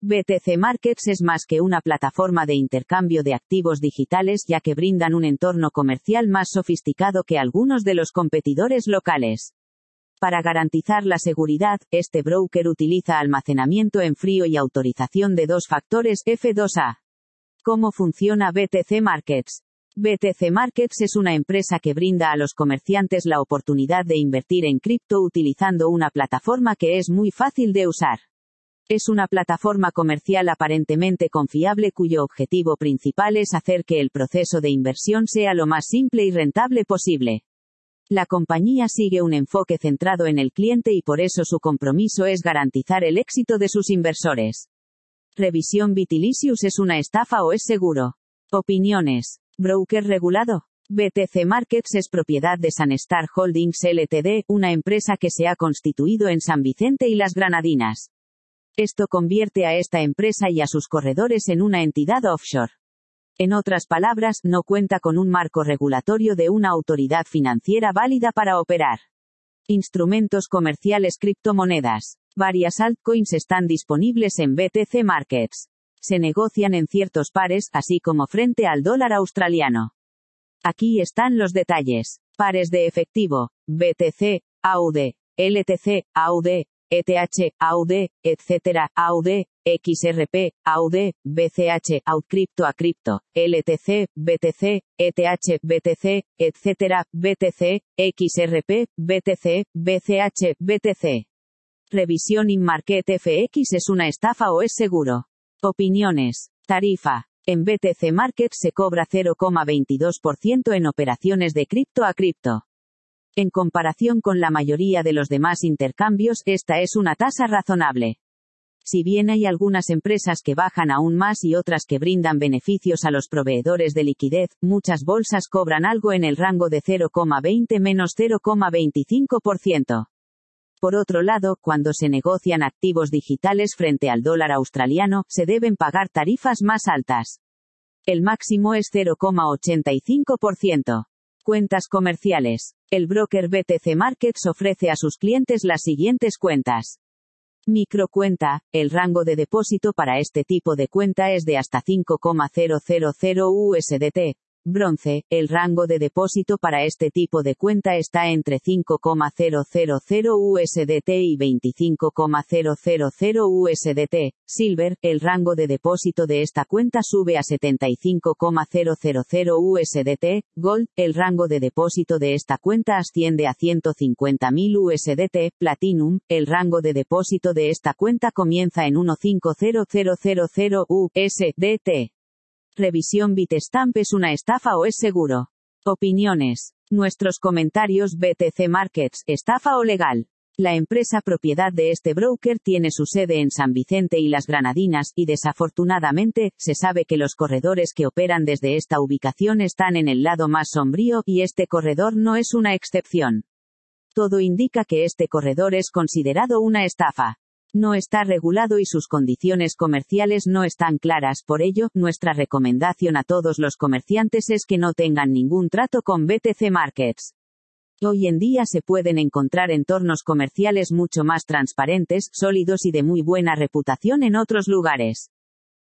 BTC Markets es más que una plataforma de intercambio de activos digitales, ya que brindan un entorno comercial más sofisticado que algunos de los competidores locales. Para garantizar la seguridad, este broker utiliza almacenamiento en frío y autorización de 2 factores, F2A. ¿Cómo funciona BTC Markets? BTC Markets es una empresa que brinda a los comerciantes la oportunidad de invertir en cripto utilizando una plataforma que es muy fácil de usar. Es una plataforma comercial aparentemente confiable cuyo objetivo principal es hacer que el proceso de inversión sea lo más simple y rentable posible. La compañía sigue un enfoque centrado en el cliente y por eso su compromiso es garantizar el éxito de sus inversores. Revisión Vitalicious, ¿es una estafa o es seguro? Opiniones. Broker regulado. BTC Markets es propiedad de Sunstar Holdings Ltd., una empresa que se ha constituido en San Vicente y las Granadinas. Esto convierte a esta empresa y a sus corredores en una entidad offshore. En otras palabras, no cuenta con un marco regulatorio de una autoridad financiera válida para operar. Instrumentos comerciales: criptomonedas. Varias altcoins están disponibles en BTC Markets. Se negocian en ciertos pares, así como frente al dólar australiano. Aquí están los detalles. Pares de efectivo: BTC, AUD, LTC, AUD, ETH, AUD, etc., AUD, XRP, AUD, BCH, AUD, cripto a cripto, LTC, BTC, ETH, BTC, etc., BTC, XRP, BTC, BCH, BTC. Revisión InMarket FX, ¿es una estafa o es seguro? Opiniones. Tarifa. En BTC Markets se cobra 0,22% en operaciones de cripto a cripto. En comparación con la mayoría de los demás intercambios, esta es una tasa razonable. Si bien hay algunas empresas que bajan aún más y otras que brindan beneficios a los proveedores de liquidez, muchas bolsas cobran algo en el rango de 0,20-0,25%. Por otro lado, cuando se negocian activos digitales frente al dólar australiano, se deben pagar tarifas más altas. El máximo es 0,85%. Cuentas comerciales. El broker BTC Markets ofrece a sus clientes las siguientes cuentas. Microcuenta. El rango de depósito para este tipo de cuenta es de hasta 5,000 USDT. Bronce. El rango de depósito para este tipo de cuenta está entre 5,000 USDT y 25,000 USDT. Silver. El rango de depósito de esta cuenta sube a 75,000 USDT. Gold. El rango de depósito de esta cuenta asciende a 150.000 USDT. Platinum. El rango de depósito de esta cuenta comienza en 150.000 USDT. Revisión Bitstamp, ¿es una estafa o es seguro? Opiniones. Nuestros comentarios. BTC Markets, ¿estafa o legal? La empresa propiedad de este broker tiene su sede en San Vicente y las Granadinas, y desafortunadamente, se sabe que los corredores que operan desde esta ubicación están en el lado más sombrío, y este corredor no es una excepción. Todo indica que este corredor es considerado una estafa. No está regulado y sus condiciones comerciales no están claras, por ello, nuestra recomendación a todos los comerciantes es que no tengan ningún trato con BTC Markets. Hoy en día se pueden encontrar entornos comerciales mucho más transparentes, sólidos y de muy buena reputación en otros lugares.